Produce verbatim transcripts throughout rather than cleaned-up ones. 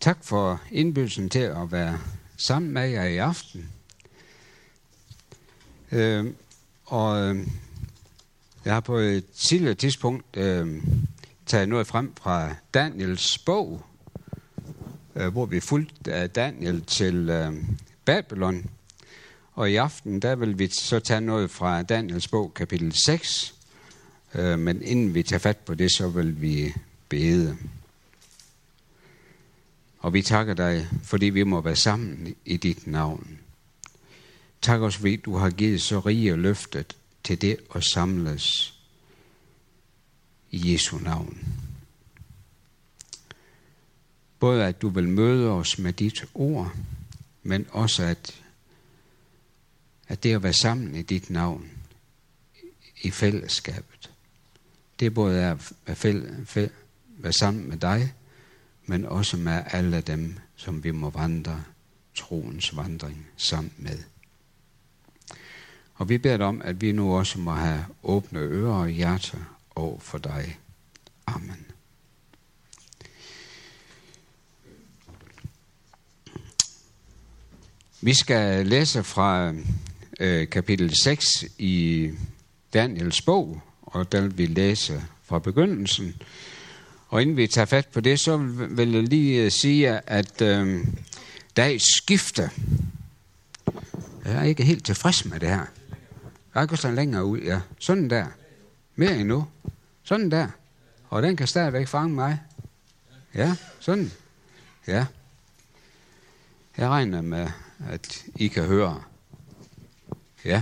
Tak for indbydelsen til at være sammen med jer i aften. Øh, og øh, jeg har på et tidligere tidspunkt øh, taget noget frem fra Daniels bog, øh, hvor vi fulgte af Daniel til øh, Babylon. Og i aften, der vil vi så tage noget fra Daniels bog, kapitel seks. Øh, men inden vi tager fat på det, så vil vi bede. Og vi takker dig, fordi vi må være sammen i dit navn. Tak os, fordi du har givet så rige løftet til det at samles i Jesu navn. Både at du vil møde os med dit ord, men også at, at det at være sammen i dit navn i fællesskabet. Det både er at fæll, fæll, være sammen med dig, men også med alle dem, som vi må vandre troens vandring sammen med. Og vi beder dig om, at vi nu også må have åbne ører og hjerter over for dig. Amen. Vi skal læse fra øh, kapitel seks i Daniels bog, og der vil vi læse fra begyndelsen. Og inden vi tager fat på det, så vil jeg lige sige, at øh, der er et skifte. Jeg er ikke helt tilfreds med det her. Jeg kan så længere ud, ja. Sådan der. Mere endnu. Sådan der. Og den kan stadigvæk fange mig. Ja, sådan. Ja. Jeg regner med, at I kan høre. Ja.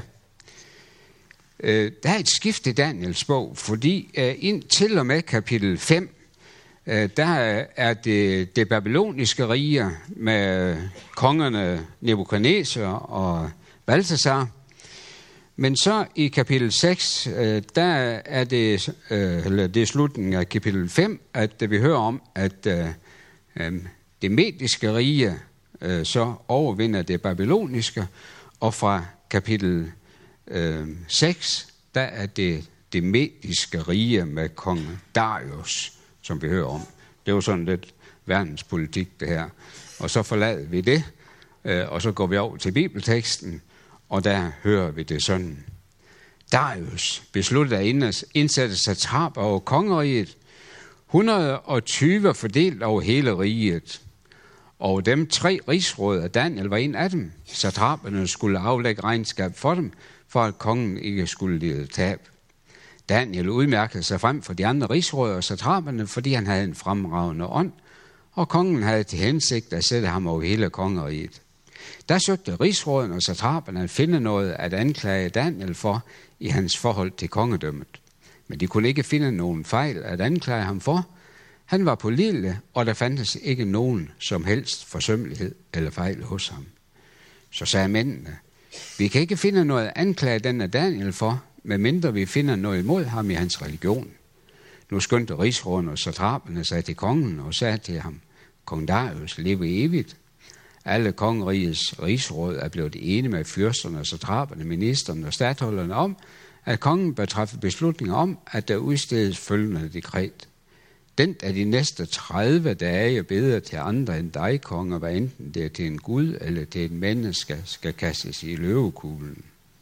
Øh, der er et skift i Daniels bog, fordi øh, ind til og med kapitel fem, øh, der er det, det babyloniske rige med kongerne Nebukadnesar og Balthasar. Men så i kapitel seks, øh, der er det, øh, eller det er slutningen af kapitel fem, at vi hører om, at øh, øh, det mediske rige øh, så overvinder det babyloniske, og fra kapitel øh, seks, der er det det mediske rige med kong Darius, som vi hører om. Det er jo sådan lidt verdenspolitik, det her. Og så forlader vi det, øh, og så går vi over til bibelteksten, og der hører vi det sådan. Darius besluttede at indsætte satraper over kongeriget, et hundrede og tyve fordelt over hele riget. Og dem tre rigsråd af Daniel var en af dem. Satraperne skulle aflægge regnskab for dem, for at kongen ikke skulle lide tab. Daniel udmærkede sig frem for de andre rigsråd og satraperne, fordi han havde en fremragende ånd, og kongen havde til hensigt at sætte ham over hele kongeriget. Der søgte rigsråden og satraperne at finde noget at anklage Daniel for i hans forhold til kongedømmet. Men de kunne ikke finde nogen fejl at anklage ham for. Han var pålidelig, og der fandtes ikke nogen som helst forsømmelighed eller fejl hos ham. Så sagde mændene, vi kan ikke finde noget at anklage denne Daniel for, medmindre vi finder noget imod ham i hans religion. Nu skyndte rigsråden og satraperne sig til kongen og sagde til ham, kong Darius leve evigt. Alle kongerigets rigsråd er blevet enige med fyrsterne, satraperne, ministerne og statholderne om, at kongen bør træffe beslutninger om, at der udstedes følgende dekret. Den af de næste tredive dage beder til andre end dig, konger, hvad enten det er til en gud eller til et menneske, skal kastes i løvekuglen.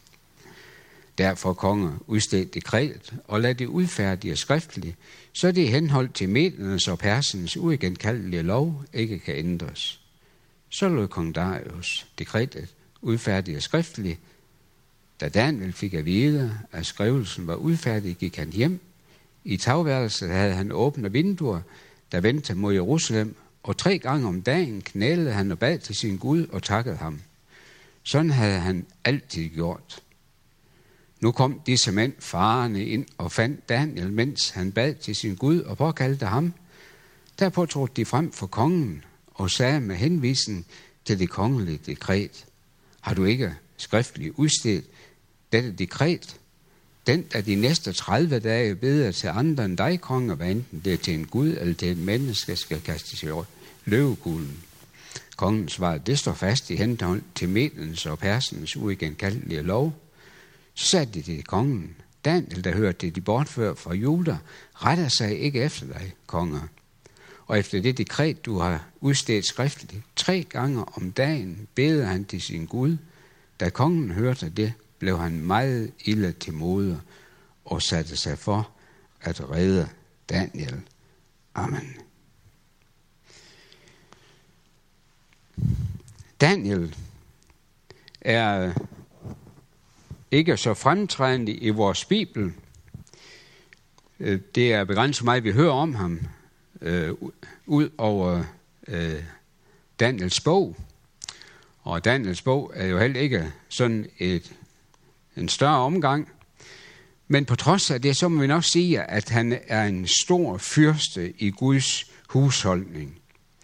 Derfor konge udstedt dekret og lad det udfærdige skriftligt, så det i henhold til mediernes og persens uigenkaldelige lov ikke kan ændres. Så lod kong Darius dekretet udfærdige skriftligt. Da Daniel fik at vide, at skrivelsen var udfærdig, gik han hjem. I tagværelset havde han åbne vinduer, der vendte mod Jerusalem, og tre gange om dagen knælede han og bad til sin Gud og takkede ham. Sådan havde han altid gjort. Nu kom disse mænd farende ind og fandt Daniel, mens han bad til sin Gud og påkaldte ham. Derpå trådte de frem for kongen og sagde med henvisning til det kongelige dekret, har du ikke skriftligt udstedt dette dekret? Den af de næste tredive dage beder til andre end dig, konge, hvad enten det er til en gud eller til et menneske, skal kastes i løvekuglen. Kongen svarede, det står fast i henhold til mediernes og persens uigenkaldelige lov. Så sagde de til kongen, Daniel, der hørte de bortført fra Juda, retter sig ikke efter dig, konger. Og efter det dekret, du har udstedt skriftligt, tre gange om dagen beder han til sin Gud. Da kongen hørte det, blev han meget ille til mode og satte sig for at redde Daniel. Amen. Daniel er ikke så fremtrædende i vores Bibel. Det er begrænset meget, vi hører om ham, øh, ud over øh, Daniels bog. Og Daniels bog er jo heller ikke sådan et, en større omgang. Men på trods af det, så må vi nok sige, at han er en stor fyrste i Guds husholdning.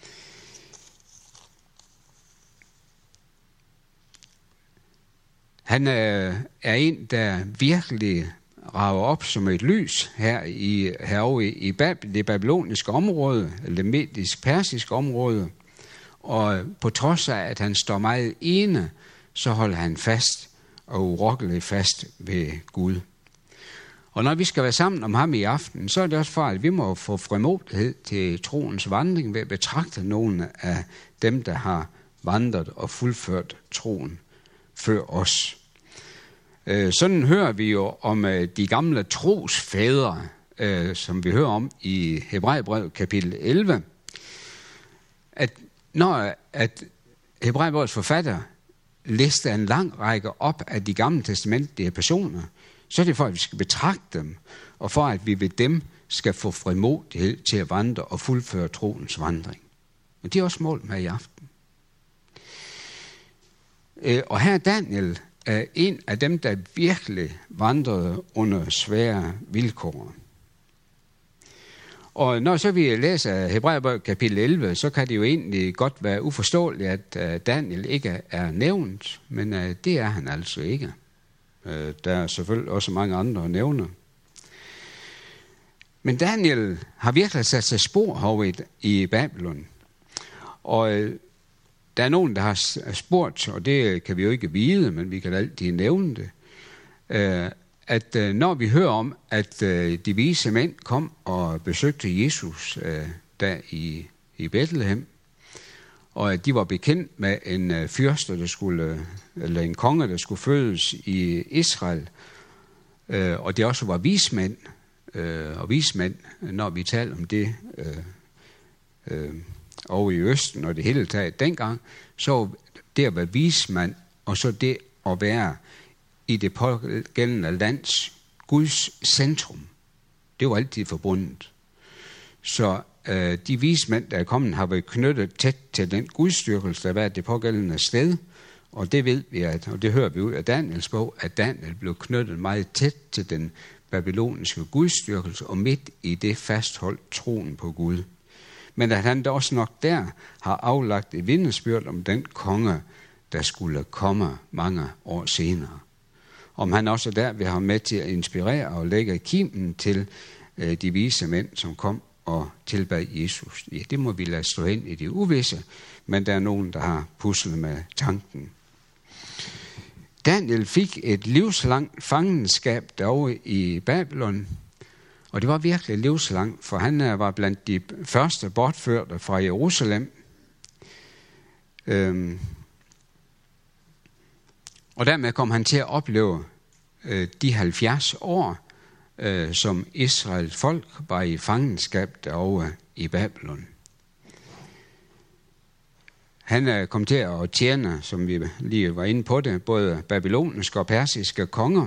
Han er, er en, der virkelig rager op som et lys her i, herovre i Bab- det babyloniske område, eller det medisk-persiske område. Og på trods af, at han står meget ene, så holder han fast og urokkeligt fast ved Gud. Og når vi skal være sammen om ham i aften, så er det også for, at vi må få frimodighed til troens vandring ved at betragte nogle af dem, der har vandret og fuldført troen før os. Sådan hører vi jo om de gamle trosfædre, som vi hører om i Hebræerbrevet kapitel elleve, at når at Hebræerbrevets forfatter lister en lang række op af de gamle testamentlige personer, så er det for, at vi skal betragte dem, og for, at vi ved dem skal få frimodighed til at vandre og fuldføre troens vandring. Og det er også målet med i aften. Og her er Daniel er en af dem, der virkelig vandrede under svære vilkår. Og når så vi læser Hebræerbrevet kapitel elleve, så kan det jo egentlig godt være uforståeligt, at Daniel ikke er nævnt, men det er han altså ikke. Der er selvfølgelig også mange andre nævner. Men Daniel har virkelig sat sig spor herovre i Babylon. Og der er nogen, der har spurgt, og det kan vi jo ikke vide, men vi kan altid nævne det, at når vi hører om, at de vise mænd kom og besøgte Jesus der i, i Bethlehem, og at de var bekendt med en fyrste, der skulle, eller en konge, der skulle fødes i Israel, og det også var vismænd, og vismænd, når vi taler om det over i Østen og det hele taget dengang, så det at være vismand, og så det at være i det pågældende lands Guds centrum, det var altid forbundet. Så øh, de vismænd, der er kommet, har været knyttet tæt til den gudstyrkelse, der var det pågældende sted, og det ved vi, at, og det hører vi ud af Daniels bog, at Daniel blev knyttet meget tæt til den babyloniske gudstyrkelse, og midt i det fastholdt troen på Gud. Men at han da også nok der har aflagt et vidnesbyrd om den konge, der skulle komme mange år senere. Om han også der vil have med til at inspirere og lægge kimen til øh, de vise mænd, som kom og tilbad Jesus. Ja, det må vi lade stå hen i det uvisse, men der er nogen, der har puslet med tanken. Daniel fik et livslangt fangenskab derovre i Babylon, og det var virkelig livslangt, for han var blandt de første bortførte fra Jerusalem. Øhm, og dermed kom han til at opleve øh, de halvfjerds år, øh, som Israels folk var i fangenskab derovre i Babylon. Han er kommet til at tjene, som vi lige var inde på det, både babyloniske og persiske konger.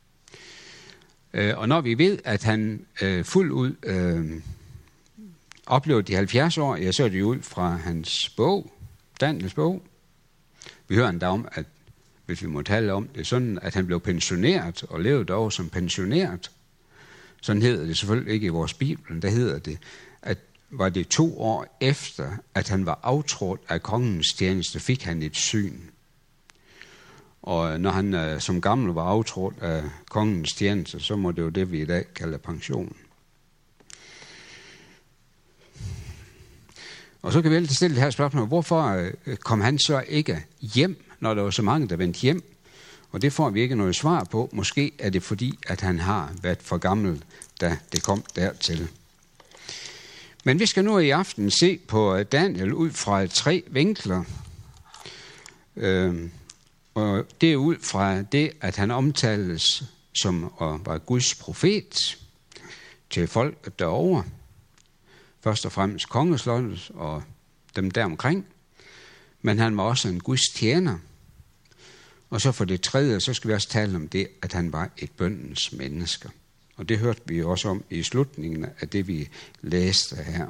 Og når vi ved, at han øh, fuldt ud øh, oplevede de halvfjerds år, ja, så er det jo ud fra hans bog, Daniels bog. Vi hører endda om, at hvis vi må tale om det, sådan at han blev pensioneret og levede dog som pensioneret. Sådan hedder det selvfølgelig ikke i vores Bibel. Der hedder det, at var det to år efter, at han var aftrådt af kongens tjeneste, fik han et syn. Og når han øh, som gammel var aftrådt af kongens tjeneste, så må det jo det, vi i dag kalder pension. Og så kan vi altid stille det her spørgsmål, hvorfor øh, kom han så ikke hjem, når der var så mange, der vendte hjem? Og det får vi ikke noget svar på. Måske er det fordi, at han har været for gammel, da det kom dertil. Men vi skal nu i aften se på Daniel ud fra tre vinkler. Øh, og det er ud fra det, at han omtales som at være Guds profet til folk derovre. Først og fremmest kongeslottet og dem deromkring. Men han var også en Guds tjener. Og så for det tredje, så skal vi også tale om det, at han var et bøndens menneske. Og det hørte vi også om i slutningen af det, vi læste her.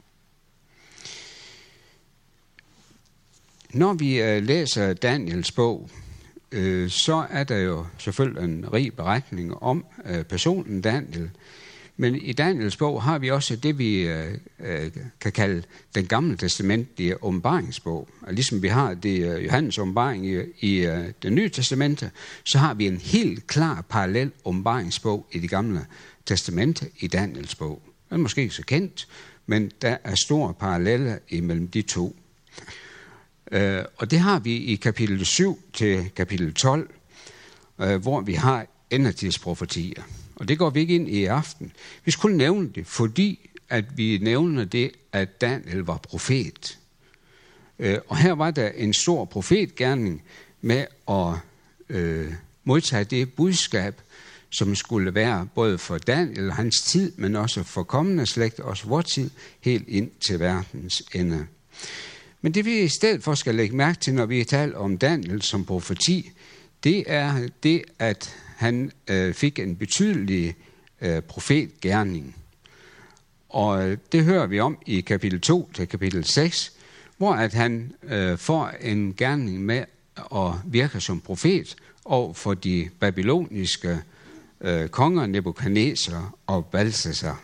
Når vi øh, læser Daniels bog, øh, så er der jo selvfølgelig en rig beretning om øh, personen Daniel. Men i Daniels bog har vi også det, vi øh, øh, kan kalde den gamle testamentlige åbenbaringsbog. Og ligesom vi har det øh, Johannes åbenbaring i, i øh, det nye testamente, så har vi en helt klar parallel åbenbaringsbog i det gamle testamente i Daniels bog. Den er måske ikke så kendt, men der er store paralleller imellem de to. Øh, og det har vi i kapitel syv til kapitel tolv, øh, hvor vi har endertidsprofetier. Og det går vi ikke ind i i aften. Vi skulle nævne det, fordi at vi nævner det, at Daniel var profet. Øh, og her var der en stor profetgerning med at øh, modtage det budskab, som skulle være både for Daniel og hans tid, men også for kommende slægt, også vor tid, helt ind til verdens ende. Men det vi i stedet for skal lægge mærke til, når vi taler om Daniel som profeti, det er det, at han øh, fik en betydelig øh, profetgerning. Og det hører vi om i kapitel to til kapitel seks, hvor at han øh, får en gerning med at virke som profet over for de babyloniske øh, konger Nebukadnesar og Balthasar.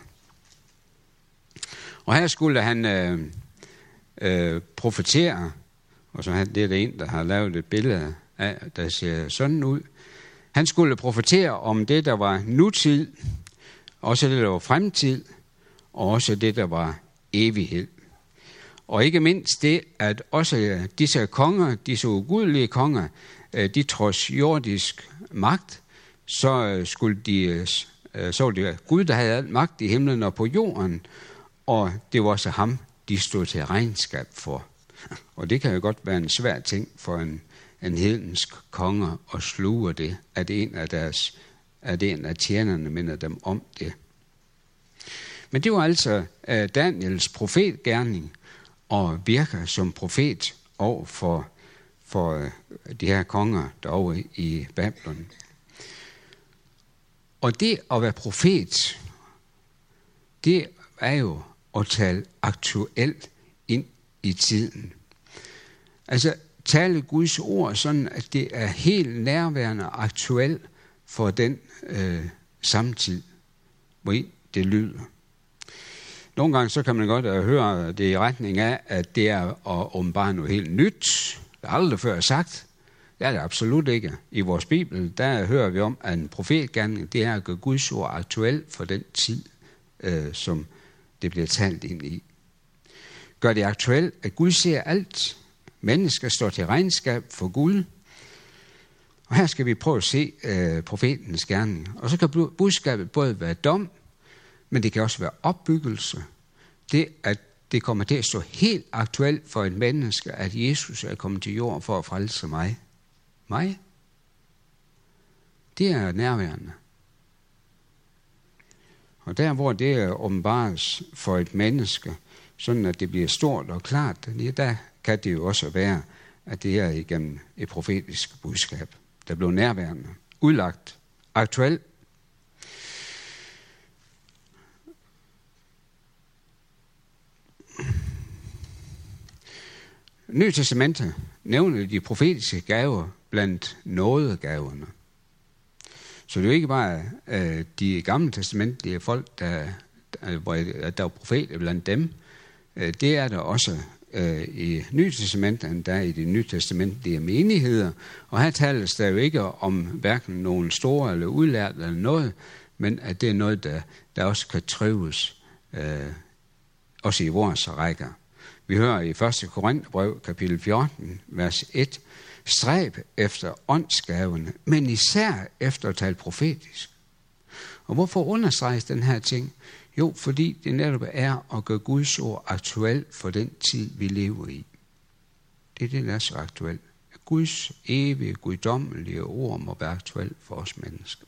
Og her skulle han øh, øh, profetere, og så det er der en, der har lavet et billede af, der ser sådan ud. Han skulle profetere om det, der var nutid, også det, der var fremtid, og også det, der var evighed. Og ikke mindst det, at også disse konger, disse ugudelige konger, de trods jordisk magt, så skulle de, så var det Gud, der havde al magt i himlen og på jorden, og det var også ham, de stod til regnskab for. Og det kan jo godt være en svær ting for en en hedensk konger og sluger det, at en af deres, at en af tjenerne minder dem om det. Men det var altså uh, Daniels profetgerning og virker som profet over for, for uh, de her konger derovre i Babylon. Og det at være profet, det er jo at tale aktuelt ind i tiden. Altså tale Guds ord sådan, at det er helt nærværende og aktuelt for den øh, samtid, hvor det lyder. Nogle gange så kan man godt høre det i retning af, at det er at åbenbare noget helt nyt. Det er aldrig før sagt. Det er det absolut ikke. I vores Bibel, der hører vi om, at en profetgerning, det er at gøre Guds ord aktuelt for den tid, øh, som det bliver talt ind i. Gør det aktuelt, at Gud ser alt. Mennesker står til regnskab for Gud. Og her skal vi prøve at se øh, profetens gerning. Og så kan budskabet både være dom, men det kan også være opbyggelse. Det, at det kommer til at stå helt aktuelt for et menneske, at Jesus er kommet til jorden for at frelse mig. Mig? Det er nærværende. Og der, hvor det åbenbares for et menneske, sådan at det bliver stort og klart, der kan det jo også være, at det er igennem et profetisk budskab, der blev nærværende, udlagt, aktuelt. Nye Testamente nævner de profetiske gaver blandt nådegaverne. Så det er jo ikke bare øh, de gamle testamentlige folk, der, der, hvor der er profeter blandt dem. Øh, det er der også øh, i Nye Testamentet, der er i de nye testamentlige menigheder. Og her tales der jo ikke om hverken nogen store eller udlærte eller noget, men at det er noget, der, der også kan trives, øh, også i vores rækker. Vi hører i første Korintherbrev, kapitel fjorten, vers et, stræb efter åndsgaverne, men især efter at tale profetisk. Og hvorfor understreges den her ting? Jo, fordi det netop er at gøre Guds ord aktuelt for den tid, vi lever i. Det er det, der er så aktuelt. Guds evige, guddommelige ord må være aktuelt for os mennesker.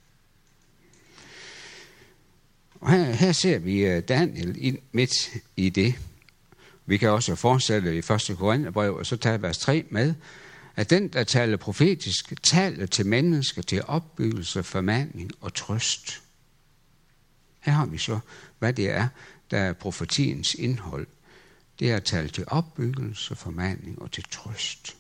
Og her, her ser vi Daniel ind midt i det. Vi kan også fortsætte i første Korintherbrev, og så tage vers tre med, at den, der taler profetisk, taler til mennesker til opbyggelse, formaning og trøst. Her har vi så, hvad det er, der er profetiens indhold. Det er at tale til opbyggelse, formaning og til trøst.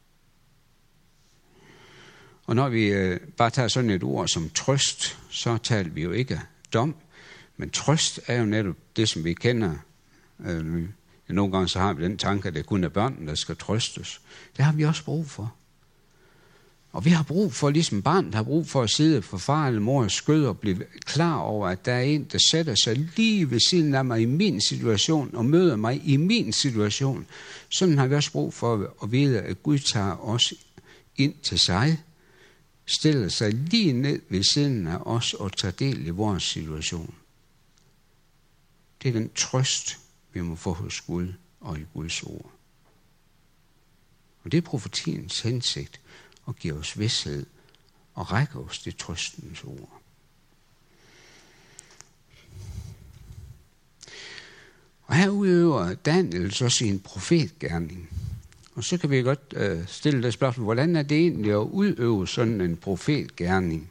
Og når vi øh, bare tager sådan et ord som trøst, så taler vi jo ikke dom, men trøst er jo netop det, som vi kender. Øh, nogle gange så har vi den tanke, at det kun er børnene, der skal trøstes. Det har vi også brug for. Og vi har brug for, ligesom barnet har brug for at sidde for far eller mors skød og blive klar over, at der er en, der sætter sig lige ved siden af mig i min situation og møder mig i min situation. Sådan har vi også brug for at vide, at Gud tager os ind til sig, stiller sig lige ned ved siden af os og tager del i vores situation. Det er den trøst, vi må få hos Gud og i Guds ord. Og det er profetiens hensigt at give os vished og række os det trøstens ord. Og her udøver Daniel så sin profetgerning. Og så kan vi godt øh, stille det spørgsmål, hvordan er det egentlig at udøve sådan en profetgerning?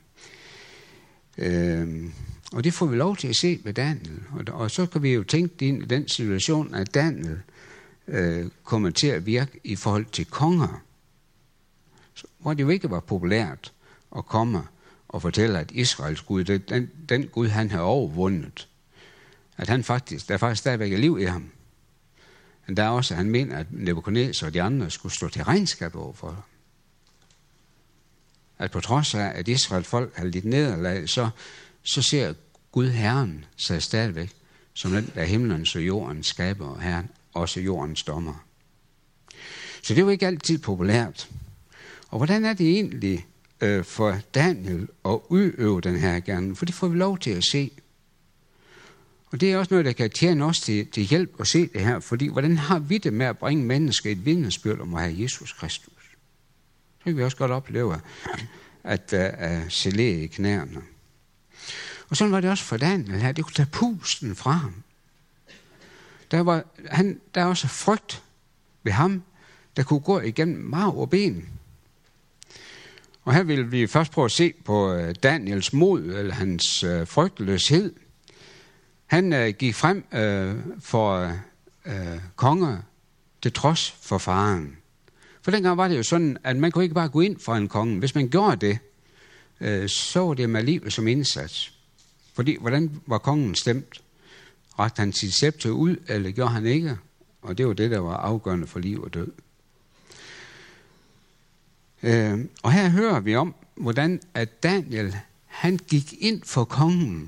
Øh, og det får vi lov til at se ved Daniel. Og, og så kan vi jo tænke ind i den situation, at Daniel øh, kommer til at virke i forhold til konger. Hvor det jo ikke var populært at komme og fortælle, at Israels Gud, den, den Gud, han har overvundet, at han faktisk, der er faktisk stadigvæk er liv i ham. Men der er også, at han mener, at Nebukadnesar og de andre skulle stå til regnskab overfor. At på trods af, at Israels folk har lidt nederlag, så, så ser Gud Herren sig stadigvæk som den, der himlens og jordens skaber, og Herren også jordens dommer. Så det er jo ikke altid populært. Og hvordan er det egentlig øh, for Daniel at udøve den her gerning? For det får vi lov til at se. Og det er også noget, der kan tjene os til, til hjælp at se det her. Fordi hvordan har vi det med at bringe mennesker et vidnesbyrd om at have Jesus Kristus? Så kan vi også godt opleve, at der er gelé i knæerne. Og sådan var det også for Daniel her. Det kunne tage pusten fra ham. Der var han, der er også frygt ved ham, der kunne gå igennem marv og ben. Og her vil vi først prøve at se på Daniels mod, eller hans øh, frygtløshed. Han øh, gik frem øh, for øh, konger til trods for faren. For dengang var det jo sådan, at man kunne ikke bare gå ind for en konge. Hvis man gjorde det, øh, så var det med livet som indsats. Fordi, hvordan var kongen stemt? Rakte han sit scepter ud, eller gjorde han ikke? Og det var det, der var afgørende for liv og død. Øh, og her hører vi om, hvordan at Daniel, han gik ind for kongen.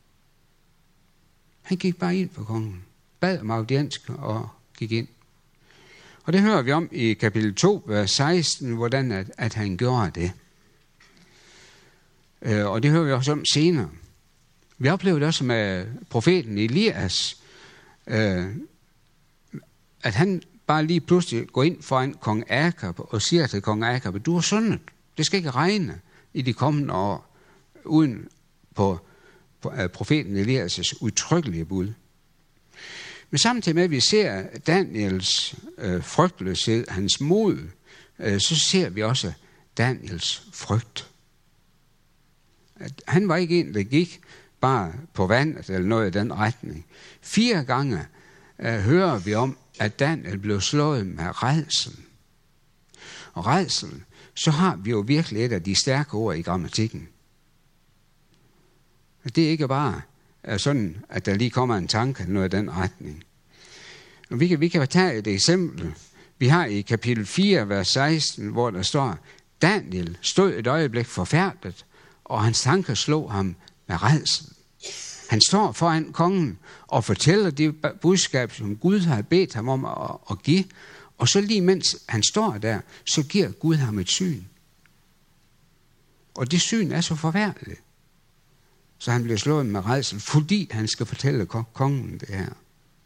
Han gik bare ind for kongen. Bad om audiens og gik ind. Og det hører vi om i kapitel to, vers seksten, hvordan at, at han gjorde det. Øh, og det hører vi også om senere. Vi oplevede det også med profeten Elias, øh, at han bare lige pludselig går ind foran kong Akab og siger til kong Akab, du har syndet. Det skal ikke regne i de kommende år, uden på, på uh, profeten Elias' udtrykkelige bud. Men samtidig med, at vi ser Daniels øh, frygtløshed, hans mod, øh, så ser vi også Daniels frygt. At han var ikke en, der gik bare på vandet eller noget i den retning. Fire gange øh, hører vi om, at Daniel blev slået med rædsel. Og rædsel, så har vi jo virkelig et af de stærke ord i grammatikken. Det er ikke bare sådan, at der lige kommer en tanke eller noget i den retning. Og vi kan, vi kan tage et eksempel. Vi har i kapitel fire, vers seksten, hvor der står, Daniel stod et øjeblik forfærdet, og hans tanker slog ham med rædsel. Han står foran kongen og fortæller det budskab, som Gud har bedt ham om at, at give. Og så lige mens han står der, så giver Gud ham et syn. Og det syn er så forfærdeligt. Så han bliver slået med rædsel, fordi han skal fortælle kongen det her.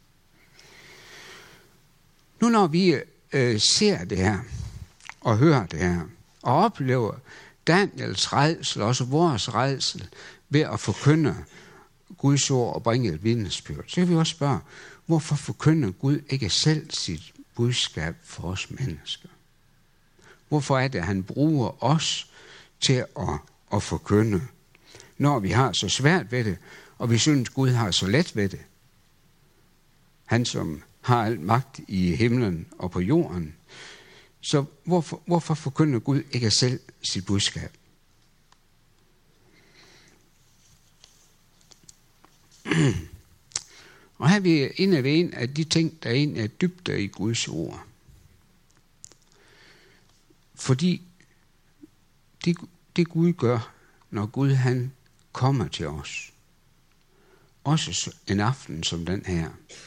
Nu når vi øh, ser det her, og hører det her, og oplever Daniels rædsel, også vores rædsel, ved at forkynde Guds ord og bringe et vidnesbyrd, så kan vi også spørge, hvorfor forkynder Gud ikke selv sit budskab for os mennesker? Hvorfor er det, at han bruger os til at, at forkynde, når vi har så svært ved det, og vi synes, Gud har så let ved det? Han, som har al magt i himlen og på jorden. Så hvorfor, hvorfor forkynder Gud ikke selv sit budskab? Og her er vi inde ved en af de ting, der egentlig er dybder i Guds ord. Fordi det, det Gud gør, når Gud han kommer til os, også en aften som den her,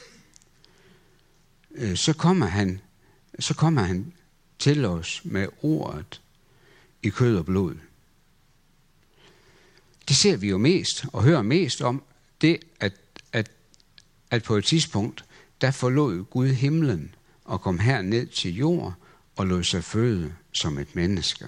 så kommer han, så kommer han til os med ordet i kød og blod. Det ser vi jo mest og hører mest om, det at, at, at på et tidspunkt, der forlod Gud himlen og kom her ned til jord og lod sig føde som et menneske.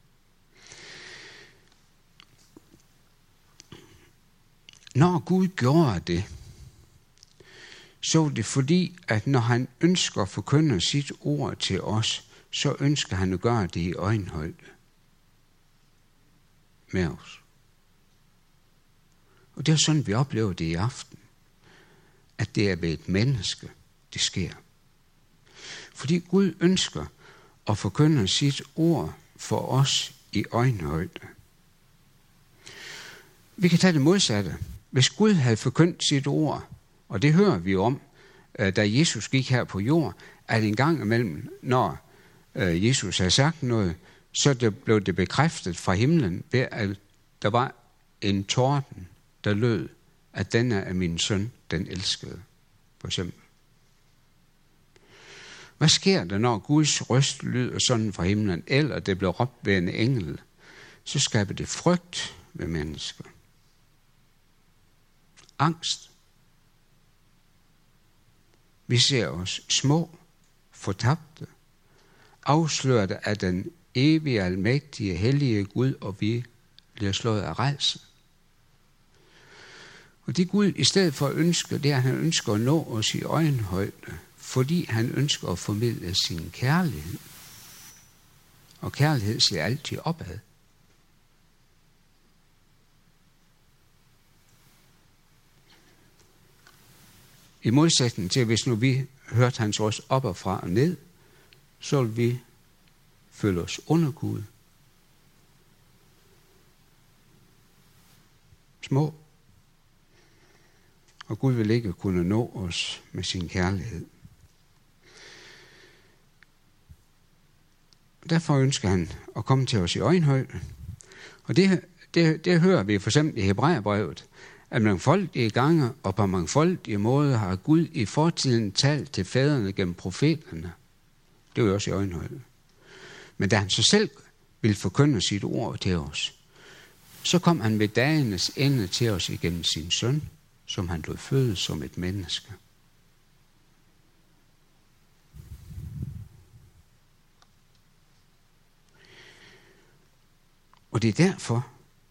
Når Gud gjorde det, så er det fordi, at når han ønsker at forkynde sit ord til os, så ønsker han at gøre det i øjenhøjde med os. Og det er sådan, vi oplever det i aften, at det er ved et menneske, det sker. Fordi Gud ønsker at forkynde sit ord for os i øjenhøjde. Vi kan tage det modsatte. Hvis Gud havde forkyndt sit ord, og det hører vi om, da Jesus gik her på jord, at en gang imellem, når Jesus havde sagt noget, så det blev det bekræftet fra himlen, ved at der var en torden, der lød, at denne er min søn, den elskede, for eksempel. Hvad sker der, når Guds røst lyder sådan fra himlen, eller det bliver råbt ved en engel? Så skaber det frygt ved mennesker. Angst. Vi ser os små, fortabte, afsløret af den evige, almægtige, hellige Gud, og vi bliver slået af rædsel. Og det Gud i stedet for at ønske, det er, at han ønsker at nå os i øjenhøjde, fordi han ønsker at formidle sin kærlighed. Og kærlighed ser altid opad. I modsætning til, hvis nu vi hørte hans røst op og fra og ned, så vil vi føle os under Gud. Små. Og Gud vil ikke kunne nå os med sin kærlighed. Derfor ønsker han at komme til os i øjenhøjde. Og det, det, det hører vi for eksempel i Hebræerbrevet, at mangfoldige gange og på mangfoldige måder har Gud i fortiden talt til fædrene gennem profeterne. Det er jo også i øjenhøjde. Men da han så selv ville forkynde sit ord til os, så kom han ved dagenes ende til os igennem sin søn, som han lod føde som et menneske. Og det er derfor,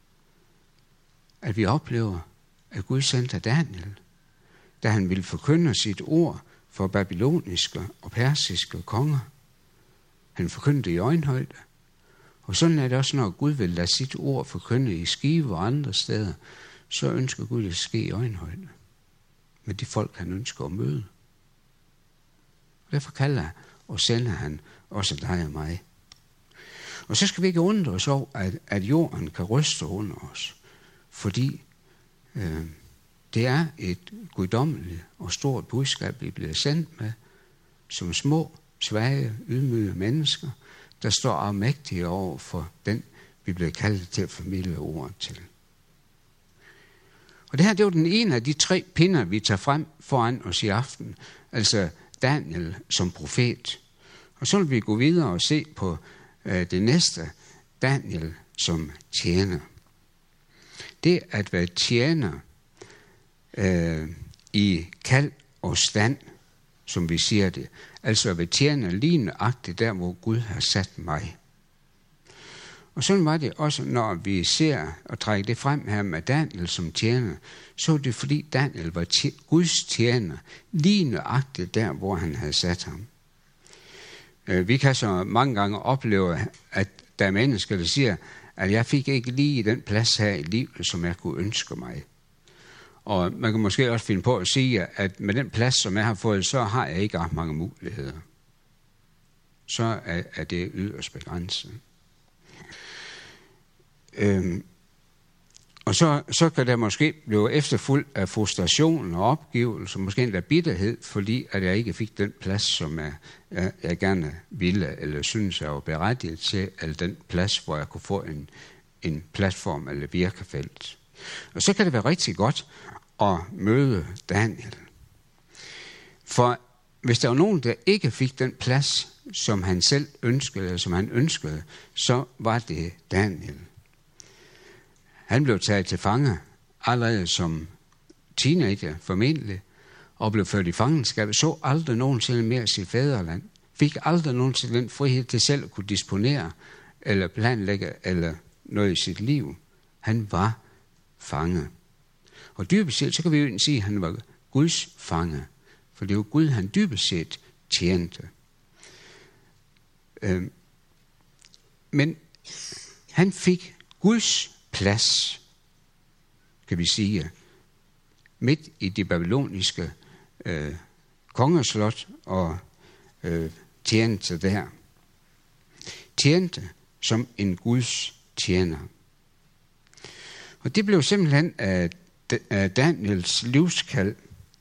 at vi oplever, at Gud sendte Daniel, da han ville forkynde sit ord for babyloniske og persiske konger. Han forkyndte i øjenhøjde. Og sådan er det også, når Gud vil lade sit ord forkynde i Skive og andre steder, så ønsker Gud at ske i øjenhøjde med de folk, han ønsker at møde. Og derfor kalder og sender han også dig og mig. Og så skal vi ikke undre os over, at, at jorden kan ryste under os, fordi øh, det er et guddommeligt og stort budskab, vi bliver sendt med, som små, svage, ydmyge mennesker, der står afmægtige over for den, vi bliver kaldt til at formidle ordet til. Og det her, det er jo den ene af de tre pinder, vi tager frem foran os i aften, altså Daniel som profet. Og så vil vi gå videre og se på øh, det næste, Daniel som tjener. det at være tjener øh, i kald og stand, som vi siger det, altså at være tjener lige nøjagtigt der, hvor Gud har sat mig. Og sådan var det også, når vi ser og trækker det frem her med Daniel som tjener, så er det fordi Daniel var tje- Guds tjener lige nøjagtigt der, hvor han havde sat ham. Vi kan så mange gange opleve, at der er mennesker, der siger, at jeg fik ikke lige den plads her i livet, som jeg kunne ønske mig. Og man kan måske også finde på at sige, at med den plads, som jeg har fået, så har jeg ikke ret mange muligheder. Så er, er det yderst begrænset. Øhm, og så, så kan der måske blive efterfulgt af frustration og opgivelse, måske endda bitterhed, fordi at jeg ikke fik den plads, som jeg, jeg, jeg gerne ville, eller synes jeg var berettiget til, eller den plads, hvor jeg kunne få en, en platform eller virkefelt. Og så kan det være rigtig godt at møde Daniel. For hvis der var nogen, der ikke fik den plads, som han selv ønskede, eller som han ønskede, så var det Daniel. Han blev taget til fange allerede som teenager formentlig, og blev ført i fangenskab, så aldrig nogensinde mere sit fædreland. Fik aldrig nogensinde den frihed til selv at kunne disponere, eller planlægge, eller noget i sit liv. Han var fange. Og dybest set, så kan vi jo sige, at han var Guds fange. For det var Gud, han dybest set tjente. Øhm, men han fik Guds plads, kan vi sige, midt i det babyloniske øh, kongeslot og øh, tjente der. Tjente som en Guds tjener. Og det blev simpelthen af, af Daniels livskald.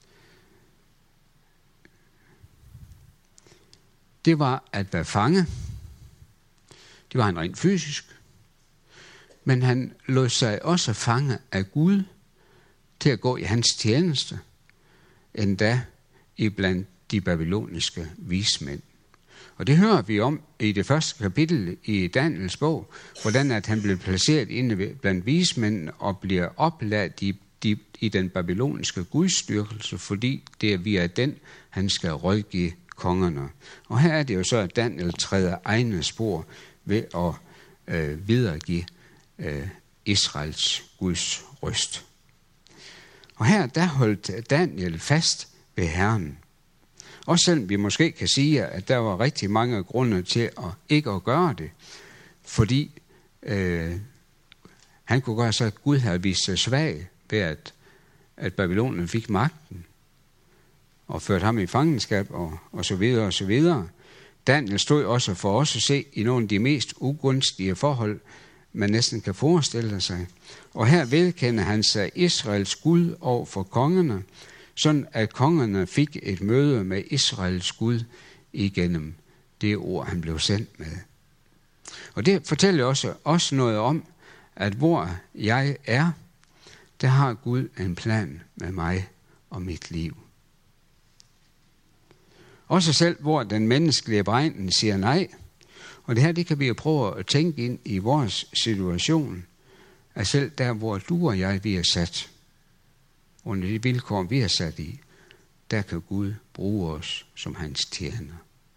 Det var at være fange. Det var han rent fysisk. Men han lod sig også fange af Gud til at gå i hans tjeneste, endda iblandt de babyloniske vismænd. Og det hører vi om i det første kapitel i Daniels bog, hvordan at han blev placeret inde blandt vismændene og bliver oplært i, de, i den babyloniske gudstyrkelse, fordi det er via den, han skal rådgive kongerne. Og her er det jo så, at Daniel træder egne spor ved at øh, videregive øh, Israels Guds røst. Og her der holdt Daniel fast ved Herren. Også selvom vi måske kan sige, at der var rigtig mange grunde til at ikke at gøre det, fordi øh, han kunne gøre sig, at Gud havde vist sig svag ved, at, at Babylonien fik magten og førte ham i fangenskab og, og så videre og så videre. Daniel stod også for os at se i nogle af de mest ugunstige forhold, man næsten kan forestille sig. Og her vedkender han sig Israels Gud over for kongerne, sådan at kongerne fik et møde med Israels Gud igennem det ord, han blev sendt med. Og det fortæller også, også noget om, at hvor jeg er, der har Gud en plan med mig og mit liv. Også selv, hvor den menneskelige beregning siger nej, og det her, det kan vi jo prøve at tænke ind i vores situation, at selv der, hvor du og jeg, vi er sat, under de vilkår, vi er sat i, der kan Gud bruge os som hans tjener.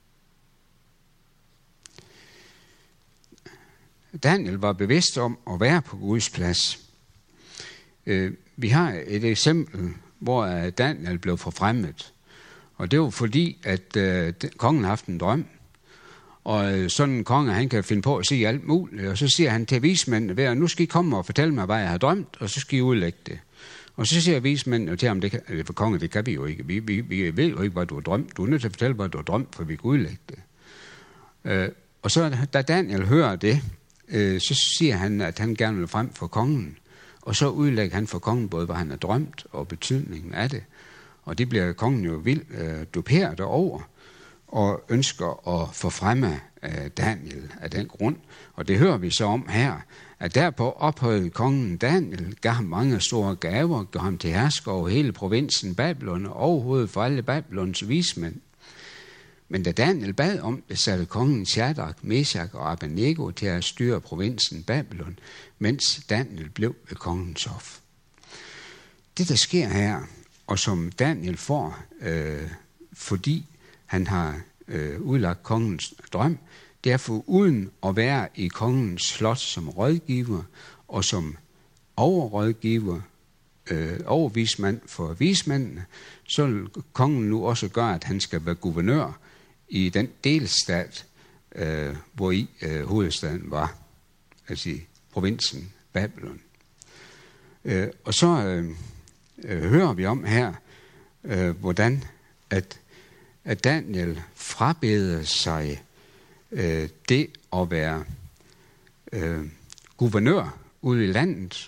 Daniel var bevidst om at være på Guds plads. Vi har et eksempel, hvor Daniel blev forfremmet. Og det var fordi, at øh, kongen har haft en drøm. Og sådan en konge, han kan finde på at sige alt muligt. Og så siger han til vismændene, at nu skal I komme og fortælle mig, hvad jeg har drømt, og så skal I udlægge det. Og så siger vismændene til ham, det kan, for konge, det kan vi jo ikke. Vi, vi, vi ved jo ikke, hvad du har drømt. Du er nødt til at fortælle, hvad du har drømt, for vi kan udlægge det. Øh, og så da Daniel hører det, øh, så siger han, at han gerne vil frem for kongen. Og så udlægger han for kongen både, hvad han har drømt, og betydningen af det. Og det bliver kongen jo vildt øh, duperet over, og ønsker at forfremme øh, Daniel af den grund. Og det hører vi så om her, at derpå ophøjede kongen Daniel, gav ham mange store gaver, gav ham til hersker over hele provinsen Babylon, og overhovedet for alle Babylons vismænd. Men da Daniel bad om det, satte kongen Shadrach, Meshach og Abednego til at styre provinsen Babylon, mens Daniel blev ved kongens hof. Det, der sker her, og som Daniel får, øh, fordi han har øh, udlagt kongens drøm, det er for uden at være i kongens slot som rådgiver og som overrådgiver, øh, overvismand for vismændene, så vil kongen nu også gøre, at han skal være guvernør i den delstat, øh, hvor i øh, hovedstaden var, altså i provinsen Babylon. Øh, og så øh, øh, hører vi om her, øh, hvordan at, at Daniel frabeder sig øh, det at være øh, guvernør ude i landet.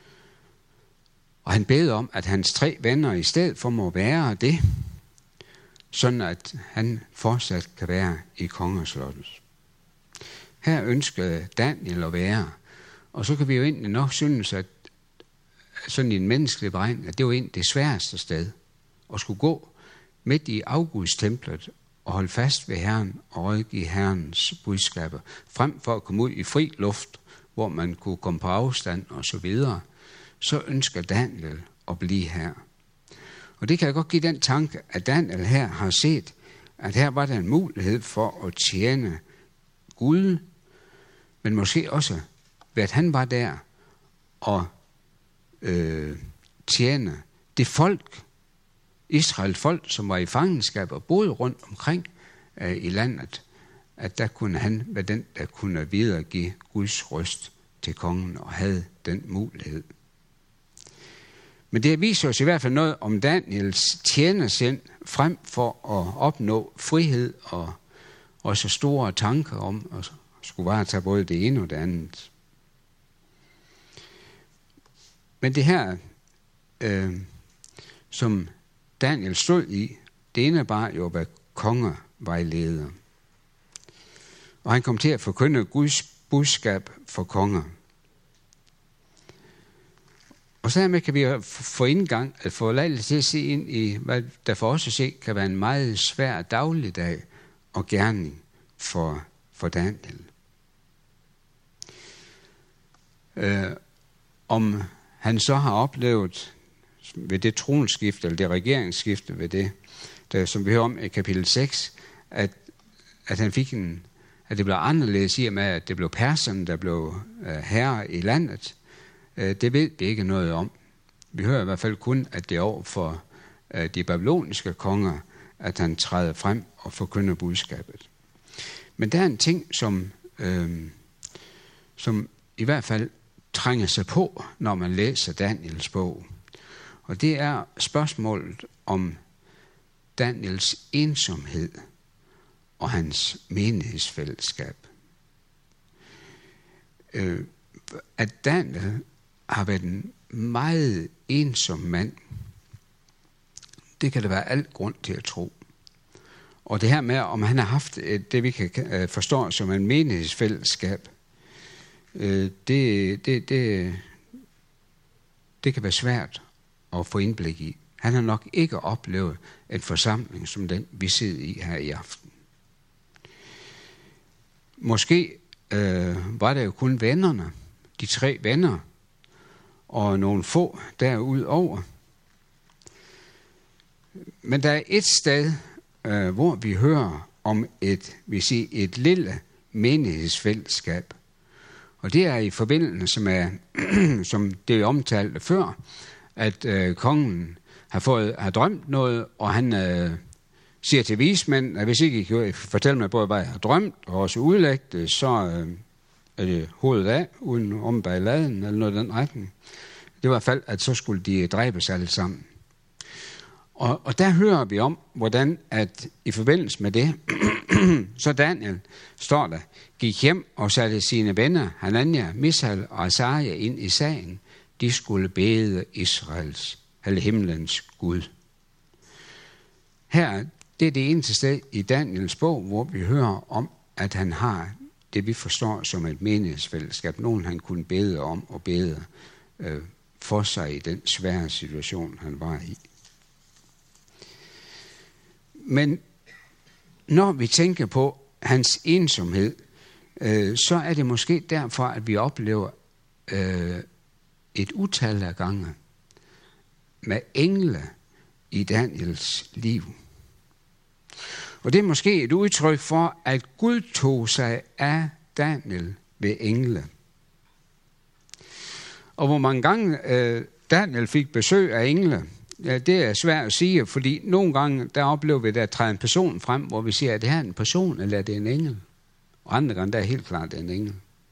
Og han beder om, at hans tre venner i stedet for må være det, sådan at han fortsat kan være i kongeslottet. Her ønsker Daniel at være, og så kan vi jo egentlig nok synes, at sådan i en menneskelig beregning, at det var egentlig det sværeste sted, at skulle gå midt i August-templet og holde fast ved Herren og rådgive Herrens budskaber, frem for at komme ud i fri luft, hvor man kunne komme på afstand og så videre, så ønsker Daniel at blive her. Og det kan jeg godt give den tanke, at Daniel her har set, at her var der en mulighed for at tjene Gud, men måske også, ved at han var der og øh, tjene det folk, Israel folk, som var i fangenskab og boede rundt omkring øh, i landet, at der kunne han være den, der kunne videregive Guds røst til kongen og havde den mulighed. Men det viser os i hvert fald noget om Daniels tjenersind frem for at opnå frihed og også store tanker om at skulle varetage både det ene og det andet. Men det her, øh, som Daniel stod i, det indebar jo at være kongervejleder. Og han kom til at forkynde Guds budskab for konger. Og så hermed kan vi få indgang, at få lejlighed til at se ind i, hvad der for os at se kan være en meget svær dagligdag og gerning for, for Daniel. Øh, om han så har oplevet ved det tronskifte, eller det regeringsskifte, ved det, der, som vi hører om i kapitel seks, at, at han fik en, at det blev anderledes i og med, at det blev perserne, der blev øh, herre i landet. Det ved vi ikke noget om. Vi hører i hvert fald kun, at det er over for de babyloniske konger, at han træder frem og forkynder budskabet. Men der er en ting, som, øh, som i hvert fald trænger sig på, når man læser Daniels bog. Og det er spørgsmålet om Daniels ensomhed og hans menighedsfællesskab. Øh, at Daniel har været en meget ensom mand, det kan der være alt grund til at tro. Og det her med, om han har haft det, vi kan forstå som en menighedsfællesskab, det, det, det, det kan være svært at få indblik i. Han har nok ikke oplevet en forsamling som den, vi sidder i her i aften. Måske øh, var det jo kun vennerne, de tre venner, og nogle få derudover. Men der er et sted, øh, hvor vi hører om et, vi siger, et lille menighedsfællesskab. Og det er i forbindelse med, som det er omtalt før, at øh, kongen har, fået, har drømt noget, og han øh, siger til vismænd, at hvis ikke I kan fortælle mig både, hvad jeg har drømt, og også udlægge det, så øh, er det hovedet af, uden om bag laden, eller noget i den retning. Det var i hvert fald, at så skulle de dræbes alle sammen. Og, og der hører vi om, hvordan at i forbindelse med det, så Daniel, står der, gik hjem og satte sine venner, Hanania, Mishael og Azaria, ind i sagen. De skulle bede Israels, eller himlens Gud. Her, det er det eneste sted i Daniels bog, hvor vi hører om, at han har det, vi forstår som et menighedsfællesskab. Nogen han kunne bede om og bede øh, for sig i den svære situation, han var i. Men når vi tænker på hans ensomhed, øh, så er det måske derfor, at vi oplever øh, et utal af gange med engle i Daniels liv. Og det er måske et udtryk for, at Gud tog sig af Daniel ved engle. Og hvor mange gange øh, Daniel fik besøg af engle, ja, det er svært at sige, fordi nogle gange, der oplever vi, at der træder en person frem, hvor vi siger, at det her er en person, eller er det en engel? Og andre gange, der er helt klart, at det er en engel.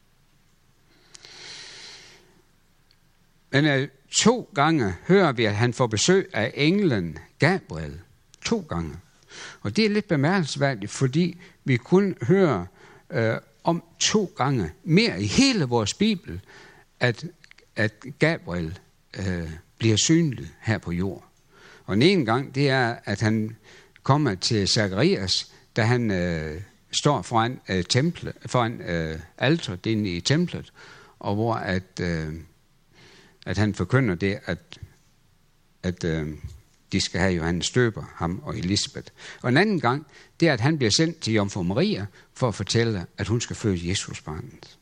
Men øh, to gange hører vi, at han får besøg af englen Gabriel. To gange. Og det er lidt bemærkelsesværdigt, fordi vi kun hører øh, om to gange mere i hele vores Bibel, at, at Gabriel øh, bliver synlig her på jord. Og den ene gang, det er, at han kommer til Zacharias, da han øh, står foran, øh, temple, foran øh, alteret inde i templet, og hvor at, øh, at han forkynder det, at, at øh, de skal have Johannes Døber, ham og Elisabeth. Og en anden gang, det er, at han bliver sendt til Jomfru Maria for at fortælle, at hun skal føde Jesusbarnet.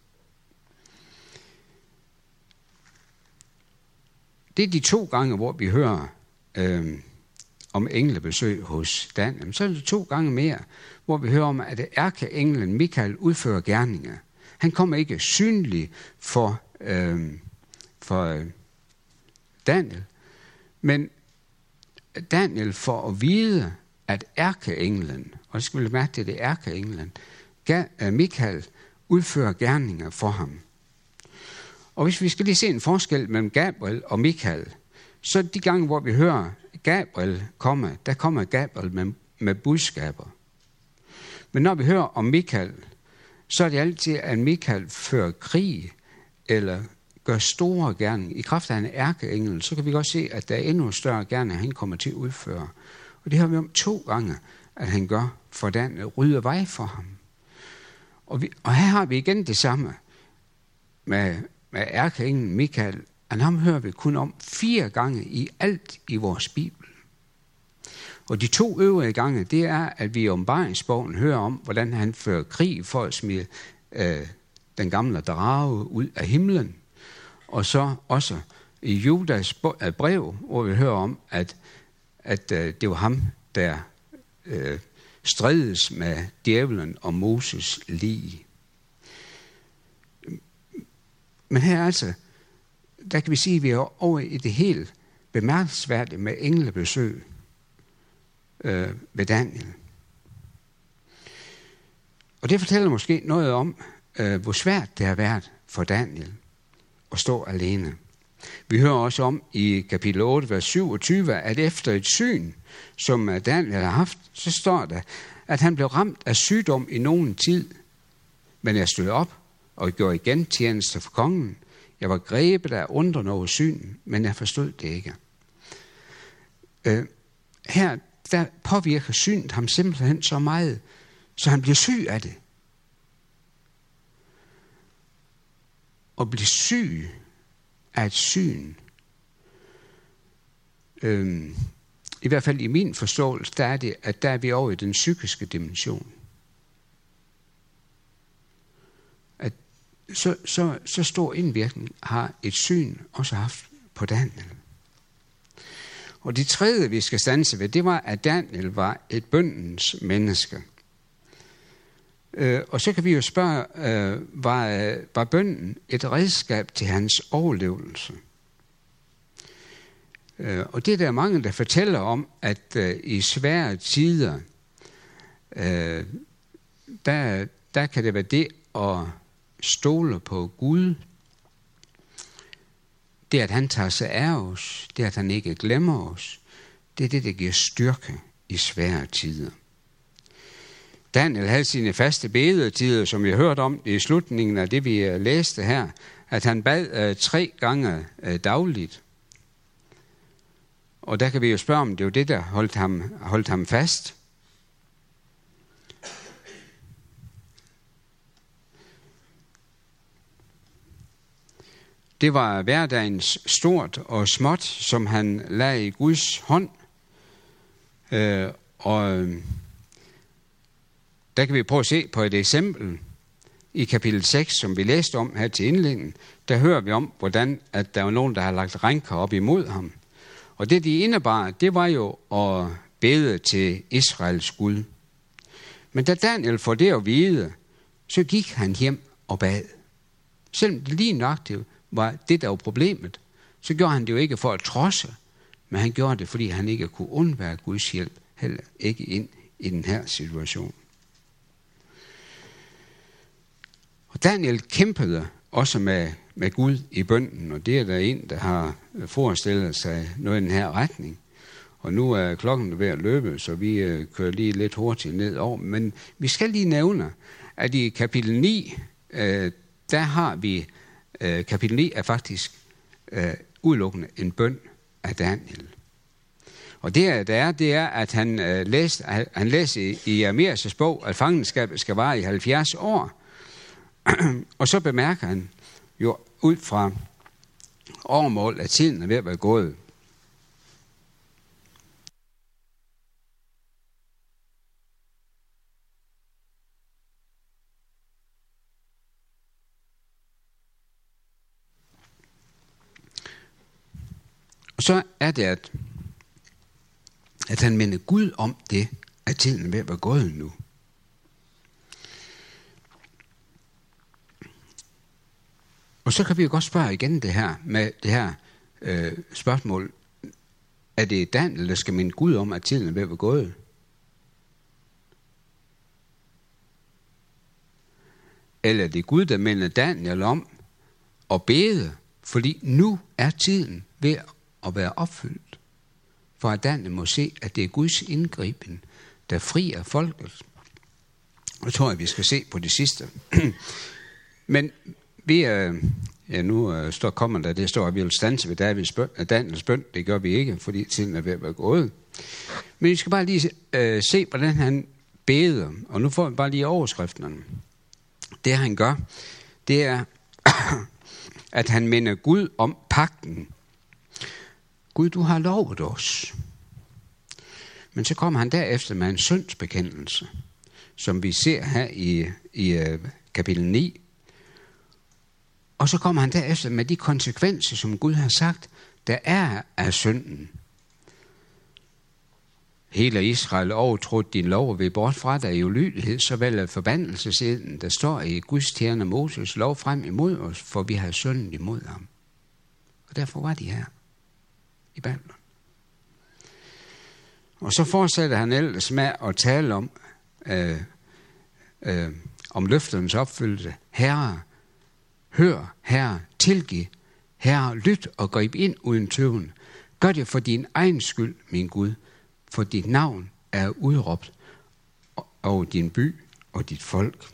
Det er de to gange, hvor vi hører øh, om englebesøg hos Daniel. Så er det to gange mere, hvor vi hører om, at ærkeenglen Mikael udfører gerninger. Han kommer ikke synlig for, øh, for Daniel, men Daniel får at vide, at ærkeenglen, og det skal vi mærke til, det er ærkeenglen, Mikael udfører gerninger for ham. Og hvis vi skal lige se en forskel mellem Gabriel og Mikael, så de gange, hvor vi hører Gabriel komme, der kommer Gabriel med, med budskaber. Men når vi hører om Mikael, så er det altid, at Mikael fører krig, eller gør store gerninger. I kraft af en ærkeengel, så kan vi godt se, at der er endnu større gerninger, han kommer til at udføre. Og det har vi om to gange, at han gør, for den rydder vej for ham. Og, vi, og her har vi igen det samme med, med ærkeenglen Mikael, at ham hører vi kun om fire gange i alt i vores Bibel. Og de to øvrige gange, det er, at vi i Åbenbaringsbogen hører om, hvordan han fører krig for at smide øh, den gamle drage ud af himlen. Og så også i Judas brev, hvor vi hører om, at, at øh, det var ham, der øh, strides med djævlen og Moses lig. Men her altså, der kan vi sige, at vi er over i det helt bemærkelsesværdige med englebesøg øh, ved Daniel. Og det fortæller måske noget om, øh, hvor svært det har været for Daniel at stå alene. Vi hører også om i kapitel otte, vers syvogtyve, at efter et syn, som Daniel har haft, så står der, at han blev ramt af sygdom i nogen tid. Men jeg stod op og gjorde igen tjeneste for kongen. Jeg var grebet af undren over synen, men jeg forstod det ikke. Øh, her der påvirker synet ham simpelthen så meget, så han bliver syg af det. At blive syg af et syn. Øhm, I hvert fald i min forståelse, der er det, at der er vi over i den psykiske dimension. At så, så, så stor indvirkning har et syn også haft på Daniel. Og det tredje, vi skal standse ved, det var, at Daniel var et bønnens menneske. Øh, og så kan vi jo spørge, øh, var, var bønnen et redskab til hans overlevelse? Øh, og det er der mange, der fortæller om, at øh, i svære tider, øh, der, der kan det være det at stole på Gud. Det, at han tager sig af os, det, at han ikke glemmer os, det er det, der giver styrke i svære tider. Daniel havde sine faste bedetider, som vi har hørt om i slutningen af det, vi læste her, at han bad øh, tre gange øh, dagligt. Og der kan vi jo spørge, om det var det, der holdt ham, holdt ham fast. Det var hverdagens stort og småt, som han lagde i Guds hånd. Øh, og der kan vi prøve at se på et eksempel. I kapitel seks, som vi læste om her til indledningen, der hører vi om, hvordan at der var nogen, der har lagt rænker op imod ham. Og det, de indebar, det var jo at bede til Israels Gud. Men da Daniel får det at vide, så gik han hjem og bad. Selvom det lige nok det var det, der var problemet, så gjorde han det jo ikke for at trodse, men han gjorde det, fordi han ikke kunne undvære Guds hjælp, heller ikke ind i den her situation. Og Daniel kæmpede også med, med Gud i bønnen, og det er der en, der har forestillet sig noget i den her retning. Og nu er klokken ved at løbe, så vi øh, kører lige lidt hurtigt ned over. Men vi skal lige nævne, at i kapitel ni, øh, der har vi, øh, kapitel ni er faktisk øh, udelukkende en bøn af Daniel. Og det der er, det er, at han, øh, læste, han læser i, i Jeremias' bog, at fangenskabet skal vare i halvfjerds år. Og så bemærker han jo ud fra åremål, at tiden er ved at være gået. Og så er det, at, at han minder Gud om det, at tiden er ved at være gået nu. Og så kan vi jo godt spørge igen det her med det her øh, spørgsmål. Er det Daniel, der skal minde Gud om, at tiden er ved at være gået? Eller er det Gud, der minder Daniel om at bede, fordi nu er tiden ved at være opfyldt? For at Daniel må se, at det er Guds indgriben, der frier folket. Og tror jeg, vi skal se på det sidste. Men vi, øh, ja, nu øh, står, kommer der, det står, at vi vil standse ved Davids bøn, Daniels bøn. Det gør vi ikke, fordi tiden er ved at være gået. Men vi skal bare lige øh, se, hvordan han beder. Og nu får vi bare lige overskrifterne. Det han gør, det er, at han minder Gud om pagten. Gud, du har lovet os. Men så kommer han derefter med en syndsbekendelse, som vi ser her i, i uh, kapitel ni. Og så kommer han derefter med de konsekvenser, som Gud har sagt, der er af synden. Hele Israel overtrådte din lov og ved bort fra dig i ulydighed, såvel af forbandelseseden, der står i Guds tjener Moses lov frem imod os, for vi har syndet imod ham. Og derfor var de her i Babylon. Og så fortsætter han ellers med at tale om, øh, øh, om løfternes opfyldelse. Herre, hør, Herre, tilgiv. Herre, lyt og grib ind uden tøven. Gør det for din egen skyld, min Gud, for dit navn er udråbt over din by og dit folk.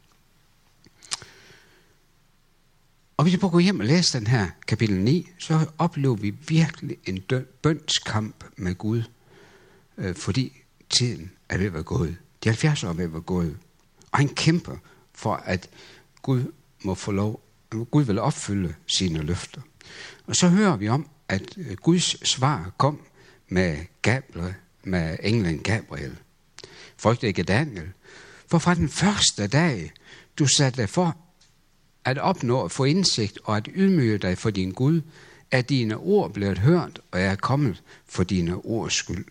Og hvis vi prøver at gå hjem og læse den her kapitel ni, så oplever vi virkelig en dø- bønskamp med Gud, øh, fordi tiden er ved at være gået. De halvfjerds år er ved at være gået. Og han kæmper for, at Gud må få lov, Gud vil opfylde sine løfter. Og så hører vi om, at Guds svar kom med Gabriel, med englen Gabriel. Frygt ikke Daniel. For fra den første dag, du satte dig for at opnå at få indsigt og at ydmyge dig for din Gud, er dine ord blevet hørt, og er kommet for dine ords skyld.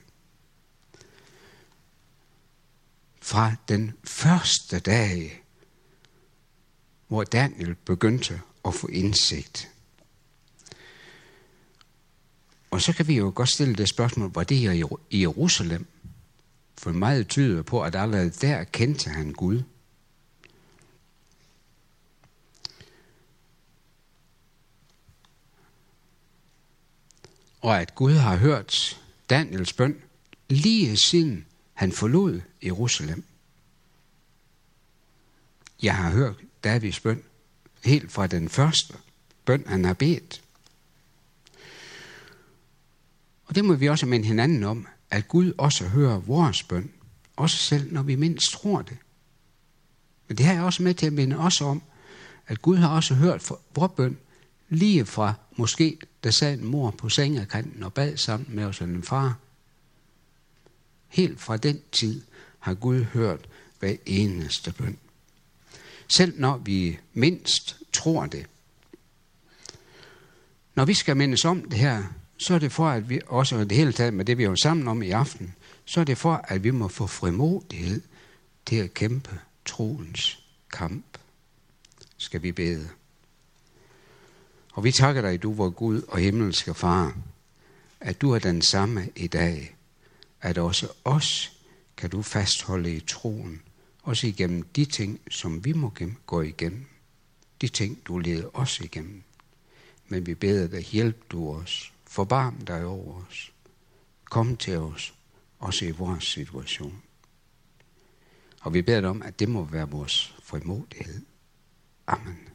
Fra den første dag, hvor Daniel begyndte at få indsigt. Og så kan vi jo godt stille det spørgsmål, var det her i Jerusalem? For meget tyder på, at allerede der kendte han Gud. Og at Gud har hørt Daniels bøn lige siden han forlod Jerusalem. Jeg har hørt Davids bøn helt fra den første bøn, han har bedt. Og det må vi også minde hinanden om, at Gud også hører vores bøn, også selv når vi mindst tror det. Men det her er også med til at minde os om, at Gud har også hørt vores bøn, lige fra måske, der sad en mor på sengekanten og bad sammen med os og en far. Helt fra den tid har Gud hørt hver eneste bøn. Selv når vi mindst tror det. Når vi skal mindes om det her, så er det for, at vi også, og det hele taget med det, vi er jo sammen om i aften, så er det for, at vi må få frimodighed til at kæmpe troens kamp. Skal vi bede. Og vi takker dig, du vor Gud og himmelske Far, at du er den samme i dag, at også os kan du fastholde i troen, også igennem de ting, som vi må gå igennem, de ting, du leder os igennem. Men vi beder dig, hjælp du os, forbarm dig over os, kom til os, også i vores situation. Og vi beder dig om, at det må være vores frimodighed. Amen.